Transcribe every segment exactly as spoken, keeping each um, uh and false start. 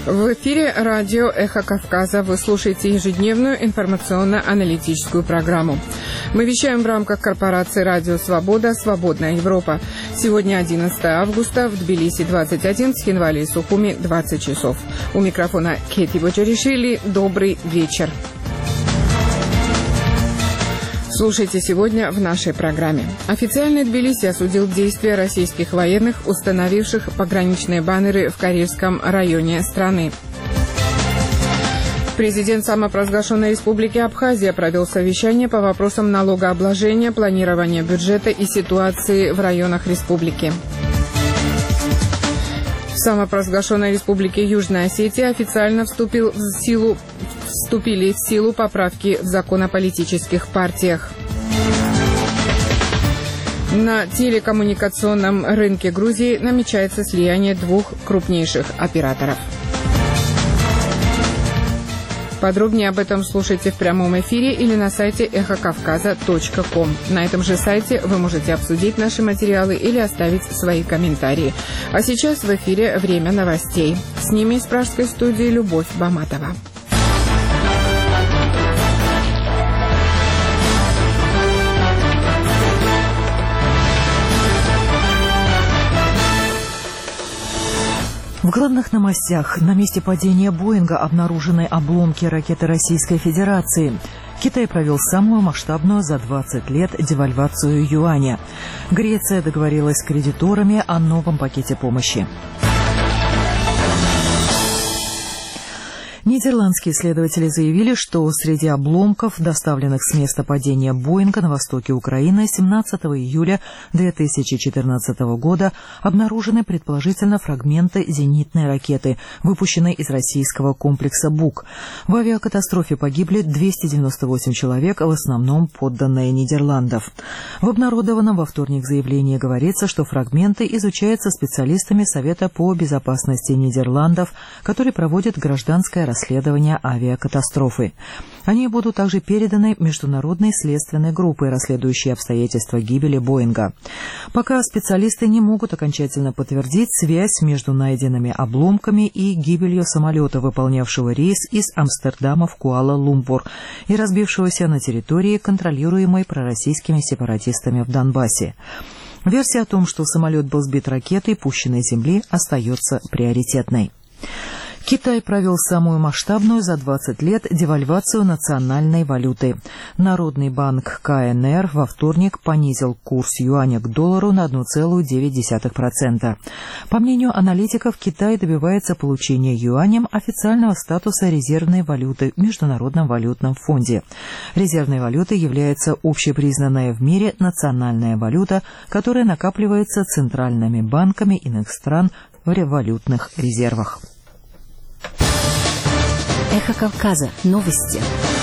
В эфире радио «Эхо Кавказа». Вы слушаете ежедневную информационно-аналитическую программу. Мы вещаем в рамках корпорации «Радио Свобода. Свободная Европа». Сегодня одиннадцатое августа, в Тбилиси двадцать один, в Цхинвале и Сухуми двадцать часов. У микрофона Кети Бочаришвили. Добрый вечер. Слушайте сегодня в нашей программе. Официальный Тбилиси осудил действия российских военных, установивших пограничные баннеры в Карельском районе страны. Президент самопровозглашенной республики Абхазия провел совещание по вопросам налогообложения, планирования бюджета и ситуации в районах республики. В самопровозглашенной республике Южная Осетия официально вступил в силу, вступили в силу поправки в закон о политических партиях. На телекоммуникационном рынке Грузии намечается слияние двух крупнейших операторов. Подробнее об этом слушайте в прямом эфире или на сайте эхо кавказа точка ком. На этом же сайте вы можете обсудить наши материалы или оставить свои комментарии. А сейчас в эфире время новостей. С ними из пражской студии Любовь Баматова. В главных новостях: на месте падения Боинга обнаружены обломки ракеты Российской Федерации. Китай провел самую масштабную за двадцать лет девальвацию юаня. Греция договорилась с кредиторами о новом пакете помощи. Нидерландские исследователи заявили, что среди обломков, доставленных с места падения Боинга на востоке Украины семнадцатого июля две тысячи четырнадцатого года, обнаружены предположительно фрагменты зенитной ракеты, выпущенной из российского комплекса «Бук». В авиакатастрофе погибли двести девяносто восемь человек, в основном подданные Нидерландов. В обнародованном во вторник заявлении говорится, что фрагменты изучаются специалистами Совета по безопасности Нидерландов, который проводит гражданское расследование авиакатастрофы. Они будут также переданы Международной следственной группе, расследующей обстоятельства гибели Боинга. Пока специалисты не могут окончательно подтвердить связь между найденными обломками и гибелью самолета, выполнявшего рейс из Амстердама в Куала-Лумпур и разбившегося на территории, контролируемой пророссийскими сепаратистами в Донбассе. Версия о том, что самолет был сбит ракетой, пущенной с земли, остается приоритетной. Китай провел самую масштабную за двадцать лет девальвацию национальной валюты. Народный банк ка эн эр во вторник понизил курс юаня к доллару на одна целая девять десятых процента. По мнению аналитиков, Китай добивается получения юанем официального статуса резервной валюты в Международном валютном фонде. Резервной валютой является общепризнанная в мире национальная валюта, которая накапливается центральными банками иных стран в валютных резервах. Эхо Кавказа. Новости.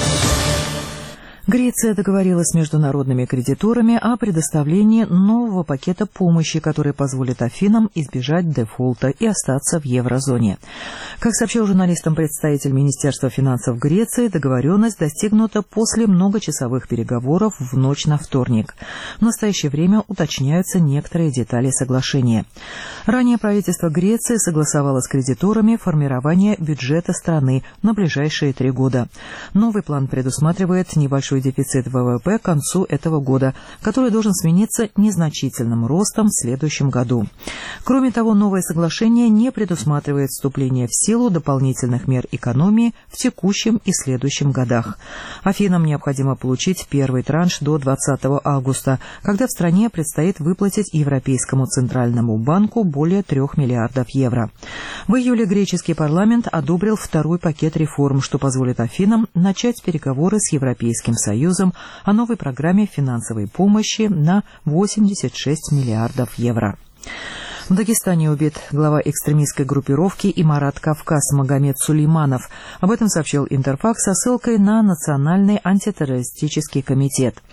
Греция договорилась с международными кредиторами о предоставлении нового пакета помощи, который позволит Афинам избежать дефолта и остаться в еврозоне. Как сообщил журналистам представитель Министерства финансов Греции, договоренность достигнута после многочасовых переговоров в ночь на вторник. В настоящее время уточняются некоторые детали соглашения. Ранее правительство Греции согласовало с кредиторами формирование бюджета страны на ближайшие три года. Новый план предусматривает небольшой дефицит вэ вэ пэ к концу этого года, который должен смениться незначительным ростом в следующем году. Кроме того, новое соглашение не предусматривает вступление в силу дополнительных мер экономии в текущем и следующем годах. Афинам необходимо получить первый транш до двадцатого августа, когда в стране предстоит выплатить Европейскому центральному банку более трех миллиардов евро. В июле греческий парламент одобрил второй пакет реформ, что позволит Афинам начать переговоры с Европейским Союзом о новой программе финансовой помощи на восемьдесят шесть миллиардов евро. В Дагестане убит глава экстремистской группировки «Имарат Кавказ» Магомед Сулейманов. Об этом сообщил Интерфакс со ссылкой на Национальный антитеррористический комитет.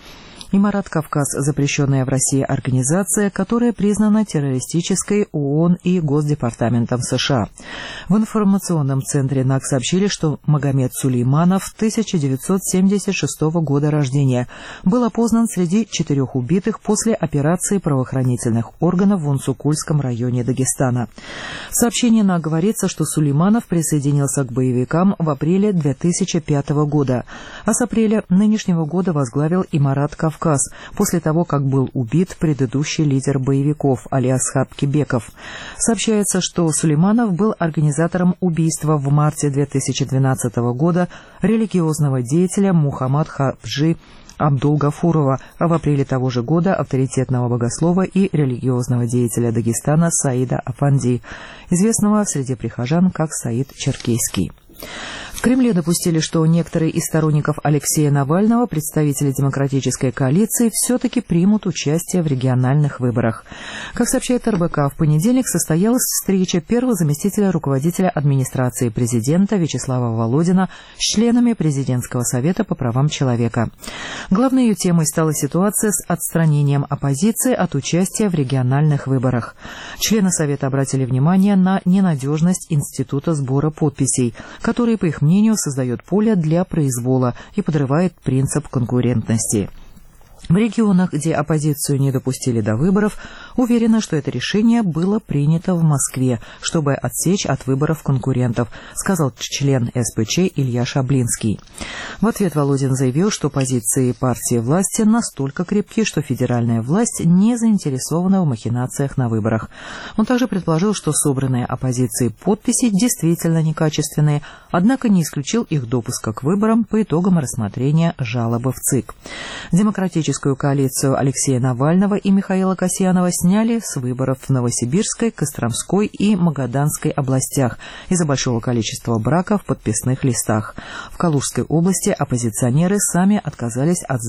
Имарат Кавказ – запрещенная в России организация, которая признана террористической ООН и Госдепартаментом США. В информационном центре НАК сообщили, что Магомед Сулейманов тысяча девятьсот семьдесят шестого года рождения был опознан среди четырех убитых после операции правоохранительных органов в Унсукульском районе Дагестана. В сообщении НАК говорится, что Сулейманов присоединился к боевикам в апреле две тысячи пятого года, а с апреля нынешнего года возглавил Имарат Кавказ после того, как был убит предыдущий лидер боевиков Али Асхаб Кибеков. Сообщается, что Сулейманов был организатором убийства в марте две тысячи двенадцатого года религиозного деятеля Мухаммад Хаджи Абдулгафурова, а в апреле того же года авторитетного богослова и религиозного деятеля Дагестана Саида Афанди, известного среди прихожан как Саид Черкесский. В Кремле допустили, что некоторые из сторонников Алексея Навального, представители демократической коалиции, все-таки примут участие в региональных выборах. Как сообщает эр бэ ка, в понедельник состоялась встреча первого заместителя руководителя администрации президента Вячеслава Володина с членами Президентского совета по правам человека. Главной ее темой стала ситуация с отстранением оппозиции от участия в региональных выборах. Члены совета обратили внимание на ненадежность института сбора подписей, который, по их мнению, создает поле для произвола и подрывает принцип конкурентности. В регионах, где оппозицию не допустили до выборов, уверена, что это решение было принято в Москве, чтобы отсечь от выборов конкурентов, сказал член эс пэ че Илья Шаблинский. В ответ Володин заявил, что позиции партии власти настолько крепки, что федеральная власть не заинтересована в махинациях на выборах. Он также предположил, что собранные оппозицией подписи действительно некачественные, однако не исключил их допуска к выборам по итогам рассмотрения жалобы в ЦИК. Демократическую коалицию Алексея Навального и Михаила Касьянова сняли с выборов в Новосибирской, Костромской и Магаданской областях из-за большого количества брака в подписных листах. В Калужской области оппозиционеры сами отказались от